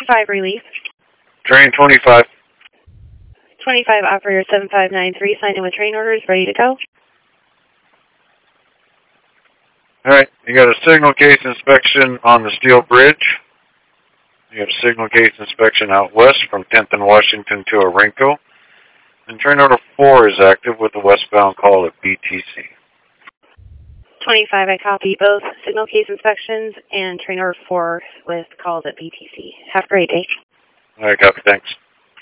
5 relief. Train 25. 25 operator 7593, signed in with train orders, ready to go. Alright, you got a signal case inspection on the steel bridge. You have signal case inspection out west from 10th and Washington to Orenco. And train order 4 is active with the westbound call at BTC. 25, I copy both signal case inspections and train order 4 with calls at BTC. Have a great day. Alright, copy, thanks.